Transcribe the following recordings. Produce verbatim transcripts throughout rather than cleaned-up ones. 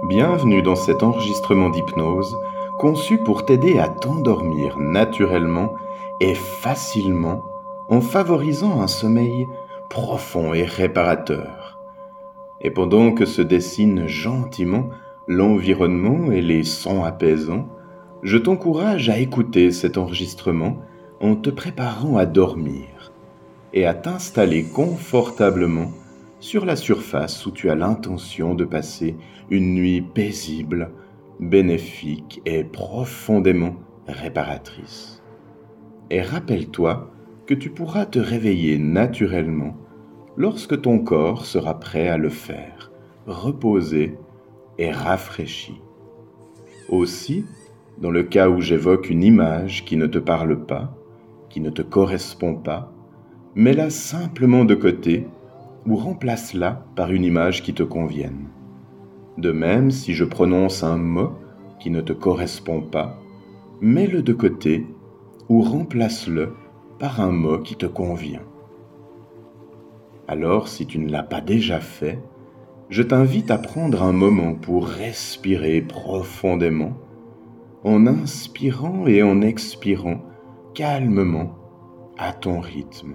Bienvenue dans cet enregistrement d'hypnose conçu pour t'aider à t'endormir naturellement et facilement en favorisant un sommeil profond et réparateur. Et pendant que se dessine gentiment l'environnement et les sons apaisants, je t'encourage à écouter cet enregistrement en te préparant à dormir et à t'installer confortablement sur la surface où tu as l'intention de passer une nuit paisible, bénéfique et profondément réparatrice. Et rappelle-toi que tu pourras te réveiller naturellement lorsque ton corps sera prêt à le faire, reposé et rafraîchi. Aussi, dans le cas où j'évoque une image qui ne te parle pas, qui ne te correspond pas, mets-la simplement de côté ou remplace-la par une image qui te convienne. De même, si je prononce un mot qui ne te correspond pas, mets-le de côté ou remplace-le par un mot qui te convient. Alors, si tu ne l'as pas déjà fait, je t'invite à prendre un moment pour respirer profondément, en inspirant et en expirant calmement à ton rythme.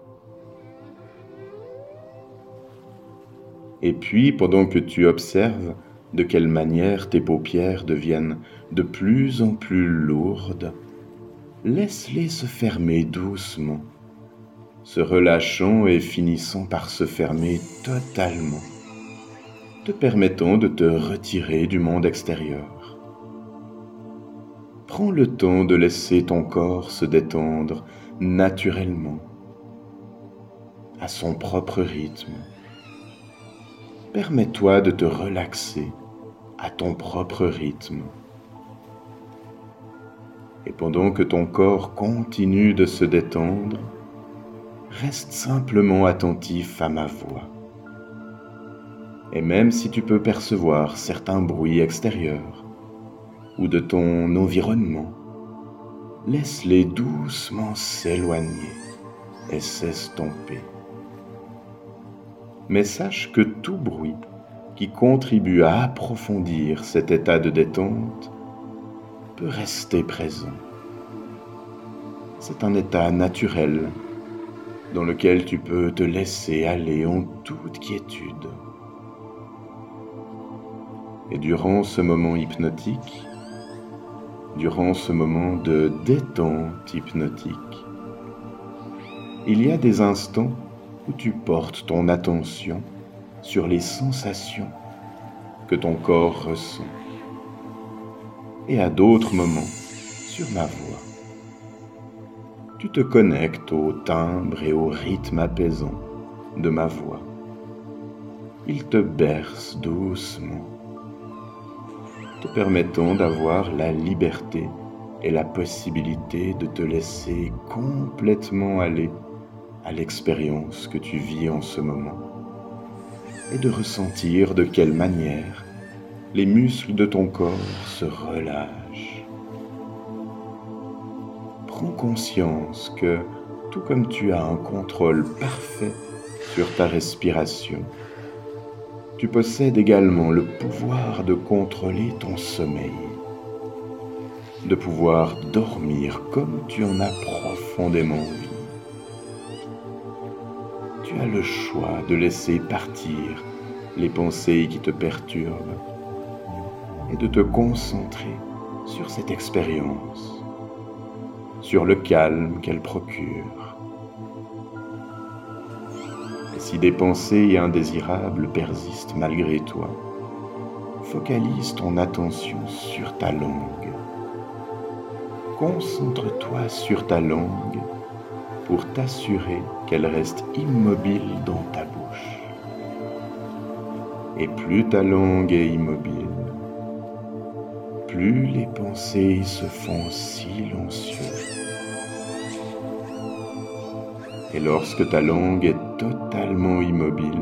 Et puis, pendant que tu observes de quelle manière tes paupières deviennent de plus en plus lourdes, laisse-les se fermer doucement, se relâchant et finissant par se fermer totalement, te permettant de te retirer du monde extérieur. Prends le temps de laisser ton corps se détendre naturellement, à son propre rythme. Permets-toi de te relaxer à ton propre rythme. Et pendant que ton corps continue de se détendre, reste simplement attentif à ma voix. Et même si tu peux percevoir certains bruits extérieurs ou de ton environnement, laisse-les doucement s'éloigner et s'estomper. Mais sache que tout bruit qui contribue à approfondir cet état de détente peut rester présent. C'est un état naturel dans lequel tu peux te laisser aller en toute quiétude. Et durant ce moment hypnotique, durant ce moment de détente hypnotique, il y a des instants où tu portes ton attention sur les sensations que ton corps ressent, et à d'autres moments sur ma voix. Tu te connectes au timbre et au rythme apaisant de ma voix. Il te berce doucement, te permettant d'avoir la liberté et la possibilité de te laisser complètement aller à l'expérience que tu vis en ce moment et de ressentir de quelle manière les muscles de ton corps se relâchent. Prends conscience que, tout comme tu as un contrôle parfait sur ta respiration, tu possèdes également le pouvoir de contrôler ton sommeil, de pouvoir dormir comme tu en as profondément envie. Tu as le choix de laisser partir les pensées qui te perturbent et de te concentrer sur cette expérience, sur le calme qu'elle procure. Et si des pensées indésirables persistent malgré toi, focalise ton attention sur ta langue. Concentre-toi sur ta langue pour t'assurer qu'elle reste immobile dans ta bouche. Et plus ta langue est immobile, plus les pensées se font silencieuses. Et lorsque ta langue est totalement immobile,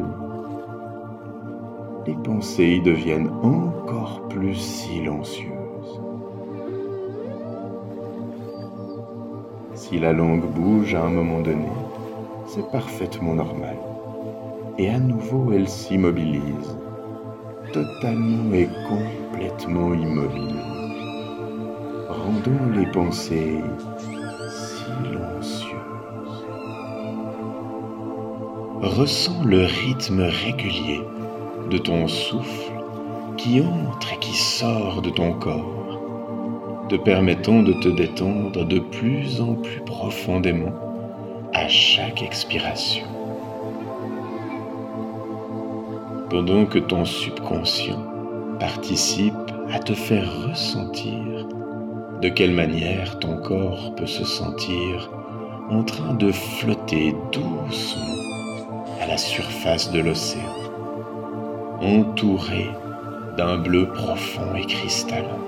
les pensées deviennent encore plus silencieuses. Si la langue bouge à un moment donné, c'est parfaitement normal. Et à nouveau, elle s'immobilise, totalement et complètement immobile. Rendons les pensées silencieuses. Ressens le rythme régulier de ton souffle qui entre et qui sort de ton corps, te permettant de te détendre de plus en plus profondément à chaque expiration. Pendant que ton subconscient participe à te faire ressentir de quelle manière ton corps peut se sentir en train de flotter doucement à la surface de l'océan, entouré d'un bleu profond et cristallin.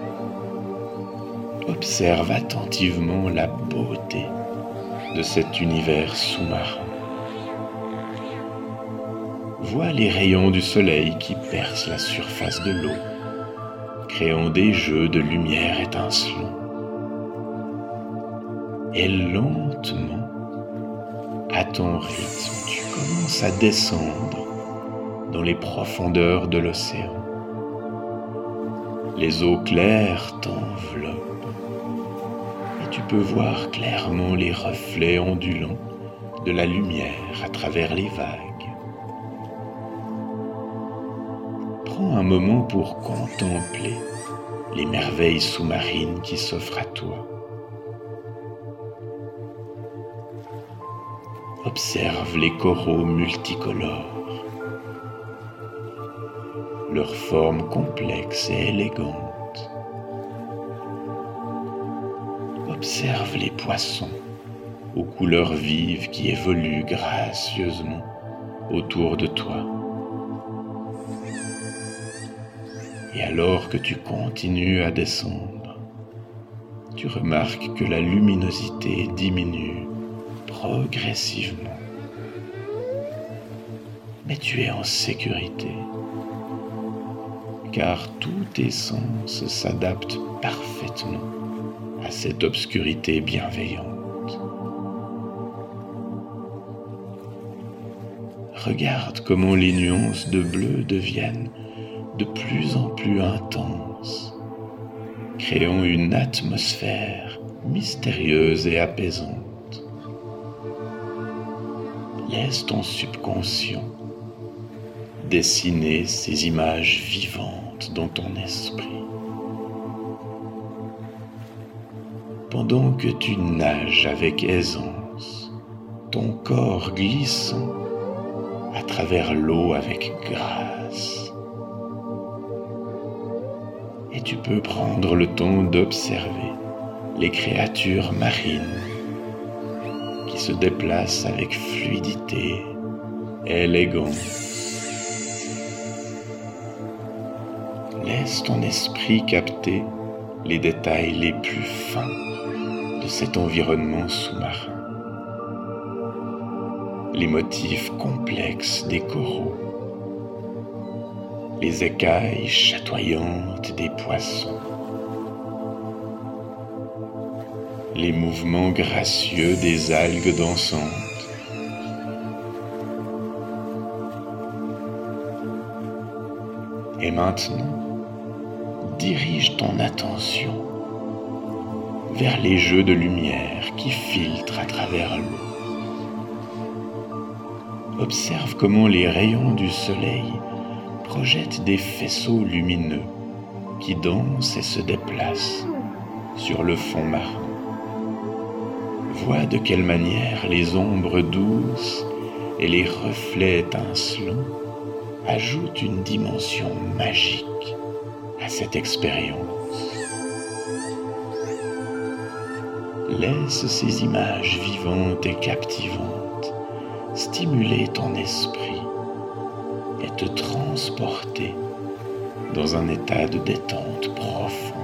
Observe attentivement la beauté de cet univers sous-marin. Vois les rayons du soleil qui percent la surface de l'eau, créant des jeux de lumière étincelants. Et lentement, à ton rythme, tu commences à descendre dans les profondeurs de l'océan. Les eaux claires t'enveloppent et tu peux voir clairement les reflets ondulants de la lumière à travers les vagues. Prends un moment pour contempler les merveilles sous-marines qui s'offrent à toi. Observe les coraux multicolores, leurs formes complexes et élégantes. Observe les poissons aux couleurs vives qui évoluent gracieusement autour de toi. Et alors que tu continues à descendre, tu remarques que la luminosité diminue progressivement. Mais tu es en sécurité, car tous tes sens s'adaptent parfaitement à cette obscurité bienveillante. Regarde comment les nuances de bleu deviennent de plus en plus intenses, créant une atmosphère mystérieuse et apaisante. Laisse ton subconscient dessiner ces images vivantes dans ton esprit. Pendant que tu nages avec aisance, ton corps glissant à travers l'eau avec grâce. Et tu peux prendre le temps d'observer les créatures marines qui se déplacent avec fluidité et élégance. Laisse ton esprit capter les détails les plus fins de cet environnement sous-marin. Les motifs complexes des coraux, les écailles chatoyantes des poissons, les mouvements gracieux des algues dansantes, et maintenant, dirige ton attention vers les jeux de lumière qui filtrent à travers l'eau. Observe comment les rayons du soleil projettent des faisceaux lumineux qui dansent et se déplacent sur le fond marin. Vois de quelle manière les ombres douces et les reflets étincelants ajoutent une dimension magique à cette expérience. Laisse ces images vivantes et captivantes stimuler ton esprit et te transporter dans un état de détente profonde.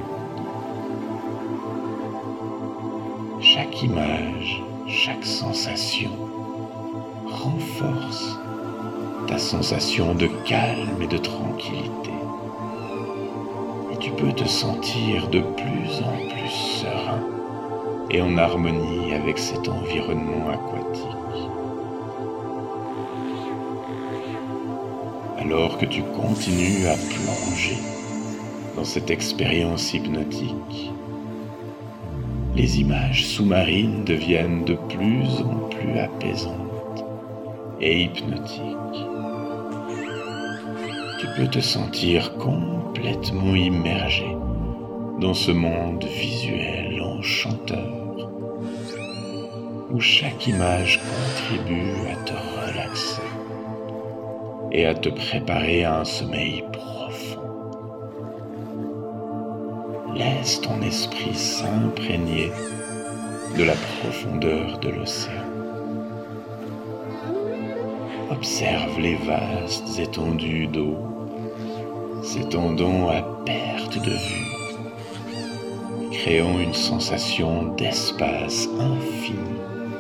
Chaque image, chaque sensation renforce ta sensation de calme et de tranquillité. Et tu peux te sentir de plus en plus serein et en harmonie avec cet environnement aquatique. Alors que tu continues à plonger dans cette expérience hypnotique, les images sous-marines deviennent de plus en plus apaisantes et hypnotiques. Tu peux te sentir complètement immergé dans ce monde visuel enchanteur, où chaque image contribue à te relaxer et à te préparer à un sommeil profond. Laisse ton esprit s'imprégner de la profondeur de l'océan. Observe les vastes étendues d'eau s'étendant à perte de vue, créant une sensation d'espace infini.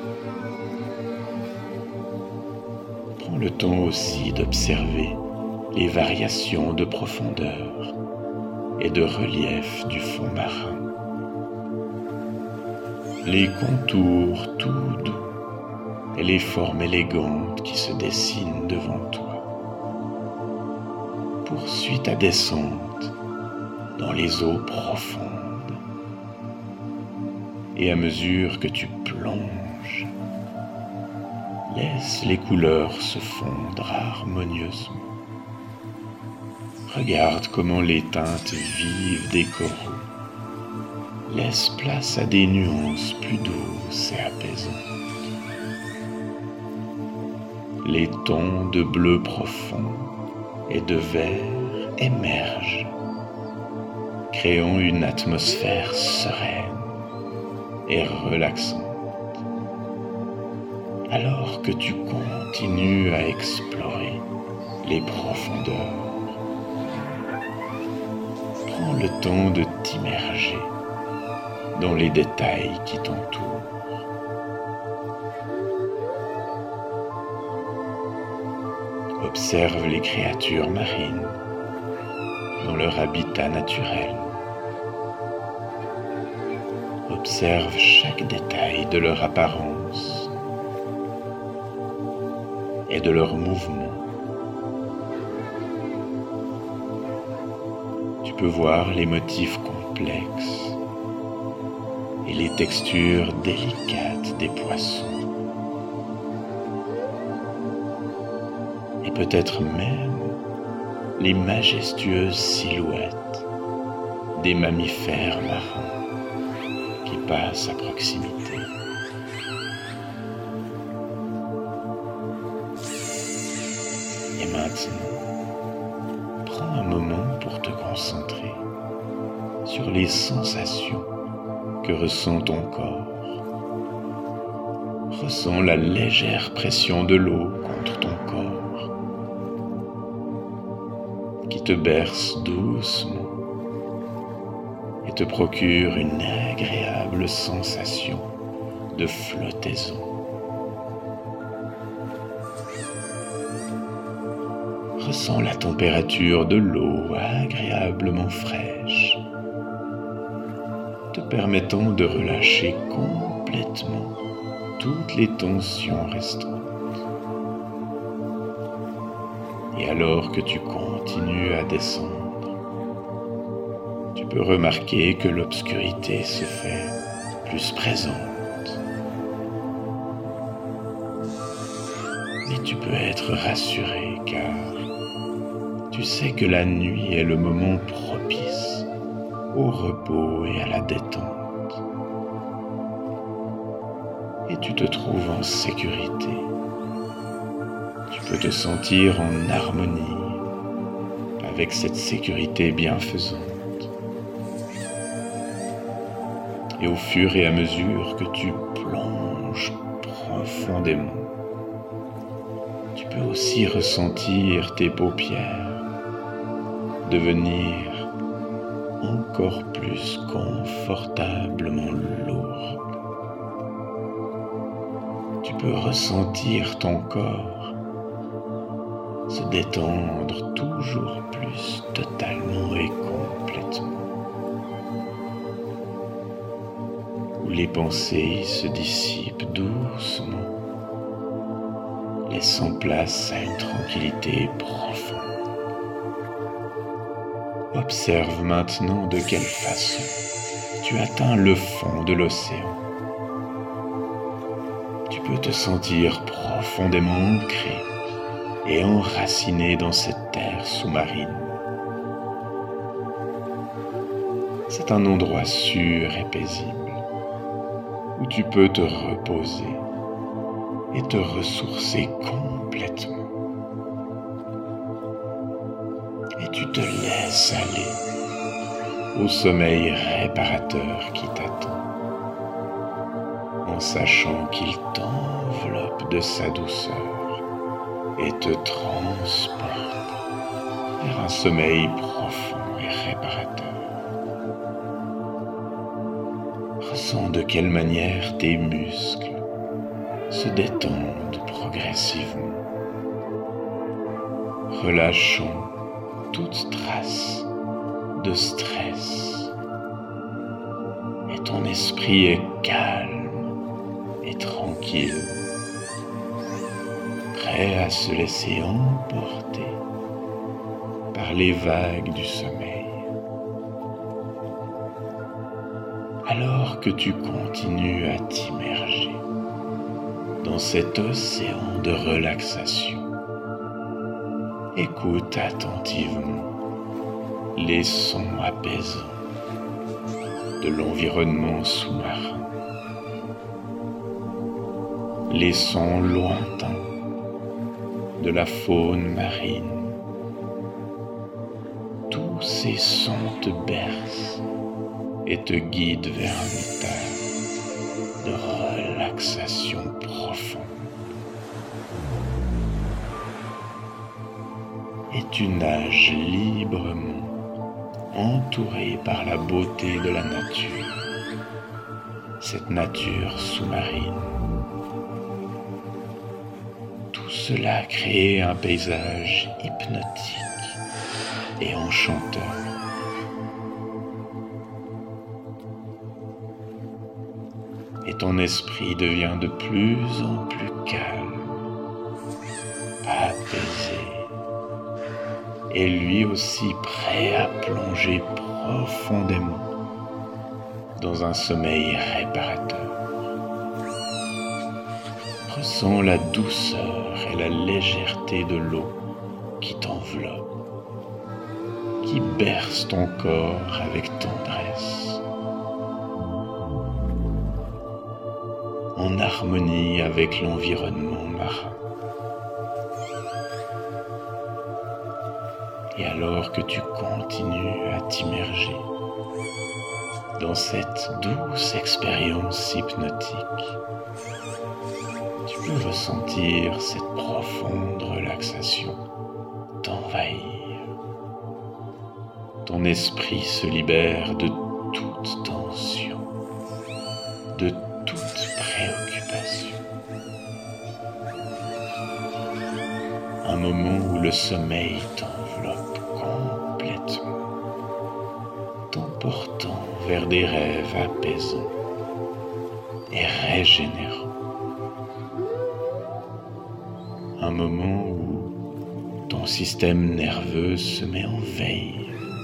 Prends le temps aussi d'observer les variations de profondeur et de relief du fond marin, les contours tout doux et les formes élégantes qui se dessinent devant toi. Poursuis ta descente dans les eaux profondes et à mesure que tu plonges, laisse les couleurs se fondre harmonieusement. Regarde comment les teintes vives des coraux laissent place à des nuances plus douces et apaisantes. Les tons de bleu profond et de vert émergent, créant une atmosphère sereine et relaxante. Alors que tu continues à explorer les profondeurs, prends le temps de t'immerger dans les détails qui t'entourent. Observe les créatures marines dans leur habitat naturel. Observe chaque détail de leur apparence et de leurs mouvements. Tu peux voir les motifs complexes et les textures délicates des poissons. Et peut-être même les majestueuses silhouettes des mammifères marins qui passent à proximité. Et maintenant, prends un moment pour te concentrer sur les sensations que ressent ton corps. Ressens la légère pression de l'eau contre ton corps, qui te berce doucement et te procure une agréable sensation de flottaison. Ressens la température de l'eau agréablement fraîche, te permettant de relâcher complètement toutes les tensions restantes. Et alors que tu continues à descendre, tu peux remarquer que l'obscurité se fait plus présente. Mais tu peux être rassuré car tu sais que la nuit est le moment propice au repos et à la détente. Et tu te trouves en sécurité. Tu peux te sentir en harmonie avec cette sécurité bienfaisante. Et au fur et à mesure que tu plonges profondément, tu peux aussi ressentir tes paupières devenir encore plus confortablement lourdes. Tu peux ressentir ton corps se détendre toujours plus totalement et complètement, où les pensées se dissipent doucement, laissant place à une tranquillité profonde. Observe maintenant de quelle façon tu atteins le fond de l'océan. Tu peux te sentir profondément ancré et enraciné dans cette terre sous-marine. C'est un endroit sûr et paisible où tu peux te reposer et te ressourcer complètement. Et tu te laisses aller au sommeil réparateur qui t'attend, en sachant qu'il t'enveloppe de sa douceur et te transporte vers un sommeil profond et réparateur. Ressens de quelle manière tes muscles se détendent progressivement, relâchant toute trace de stress. Et ton esprit est calme et tranquille, prêt à se laisser emporter par les vagues du sommeil. Alors que tu continues à t'immerger dans cet océan de relaxation, écoute attentivement les sons apaisants de l'environnement sous-marin, les sons lointains de la faune marine. Tous ces sons te bercent et te guident vers un état de relaxation profonde. Et tu nages librement, entouré par la beauté de la nature, cette nature sous-marine. Tout cela crée un paysage hypnotique et enchanteur. Et ton esprit devient de plus en plus calme, apaisé, et lui aussi prêt à plonger profondément dans un sommeil réparateur. Ressens la douceur et la légèreté de l'eau qui t'enveloppe, qui berce ton corps avec tendresse, en harmonie avec l'environnement marin. Et alors que tu continues à t'immerger dans cette douce expérience hypnotique, tu peux ressentir cette profonde relaxation t'envahir. Ton esprit se libère de toute tension, de toute préoccupation. Un moment où le sommeil t'enveloppe complètement, t'emportant vers des rêves apaisants et régénérants. Un moment où ton système nerveux se met en veille.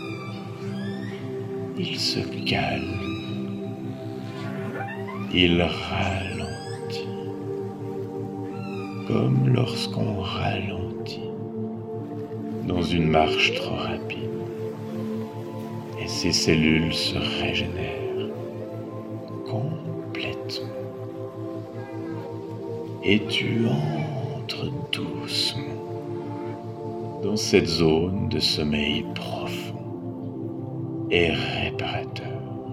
Il se calme, il ralentit, comme lorsqu'on ralentit dans une marche trop rapide, et ses cellules se régénèrent complètement. Et tu entres doucement dans cette zone de sommeil profond et réparateur,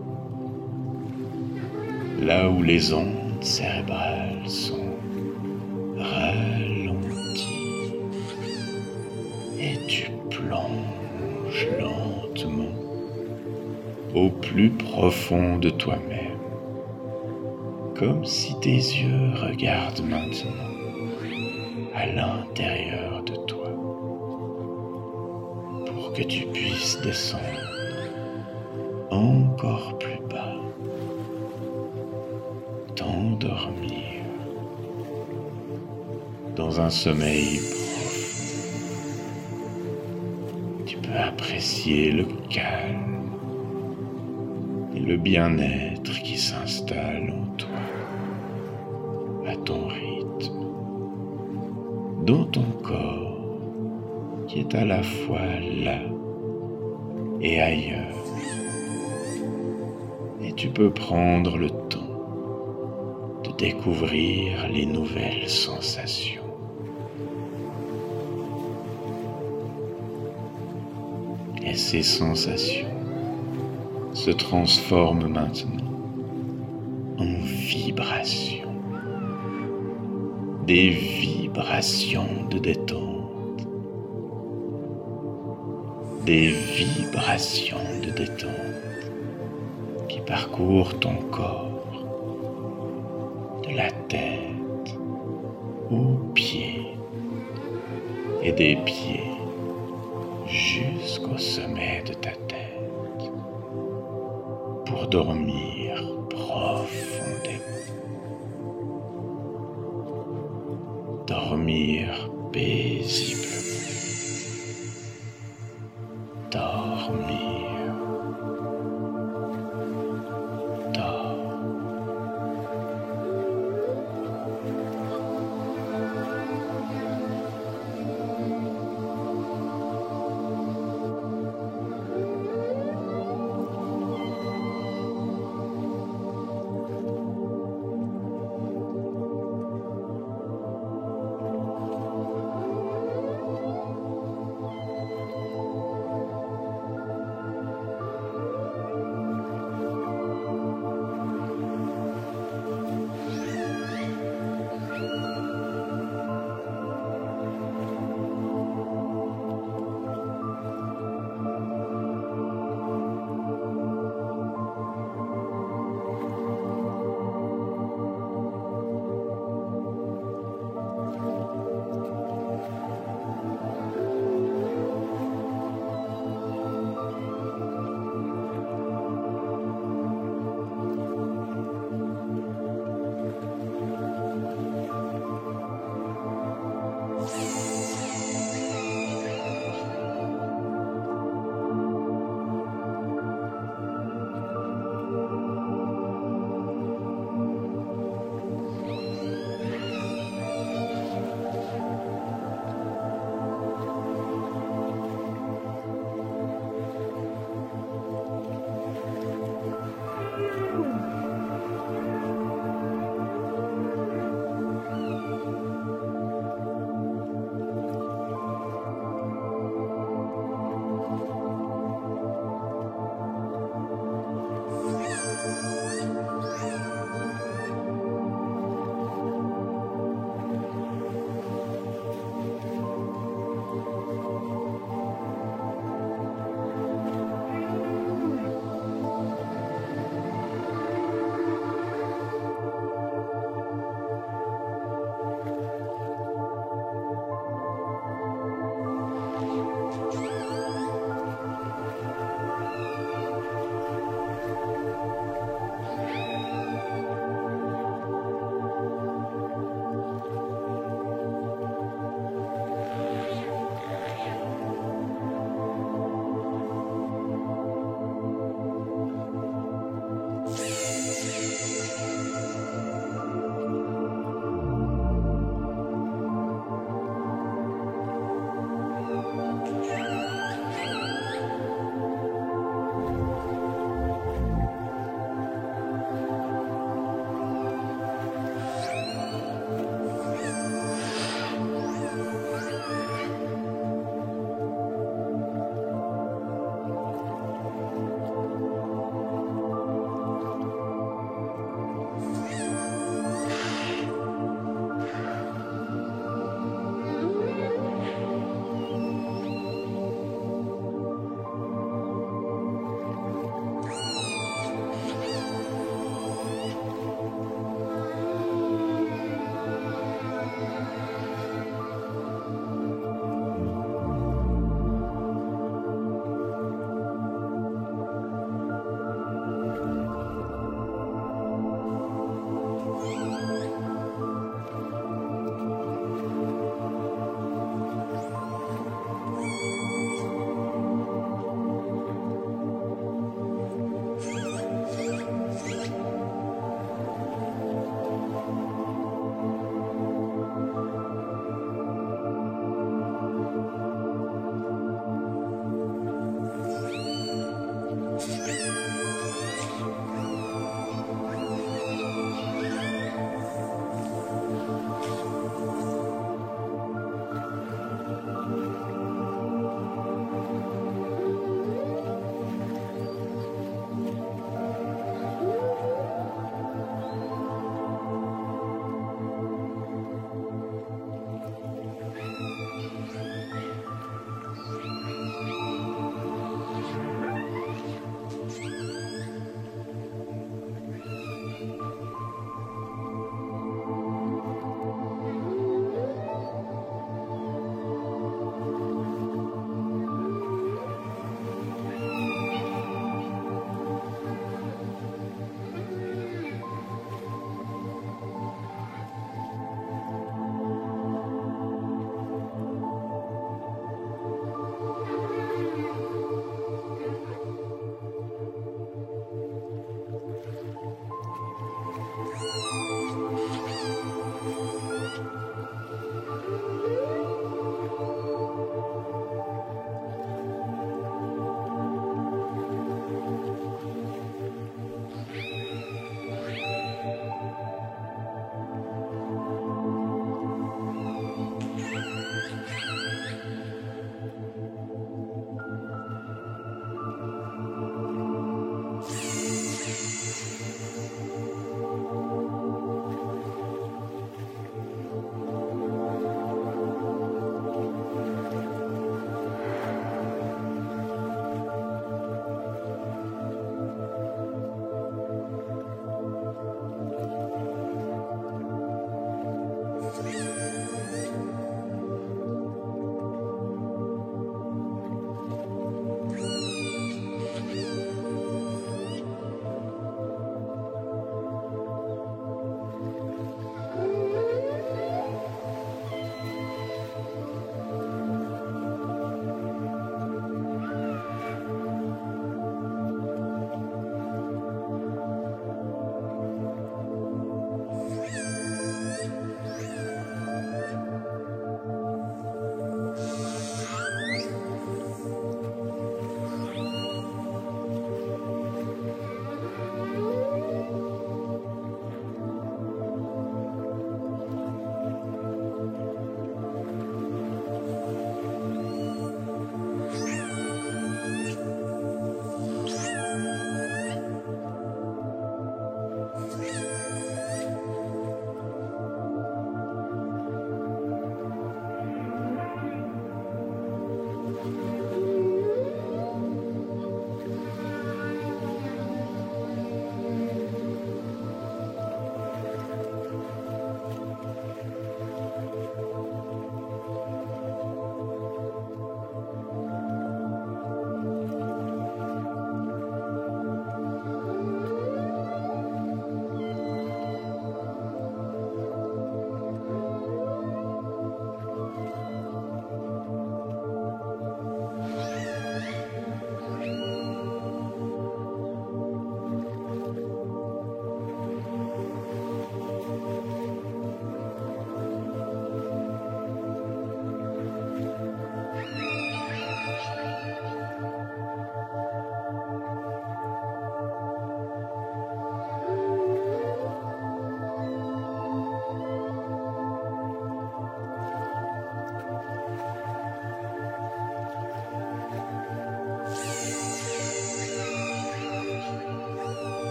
là où les ondes cérébrales sont ralenties et tu plonges lentement au plus profond de toi-même, comme si tes yeux regardent maintenant à l'intérieur de toi, pour que tu puisses descendre encore plus bas, t'endormir dans un sommeil profond Tu peux apprécier le calme et le bien-être qui s'installe en toi, à ton rythme, dans ton corps qui est à la fois là et ailleurs. Et tu peux prendre le temps de découvrir les nouvelles sensations. Et ces sensations se transforment maintenant en vibrations. Des vibrations de détente. Des vibrations de détente qui parcourent ton corps, de la tête aux pieds et des pieds jusqu'au sommet de ta tête pour dormir profondément. Dormir paisiblement.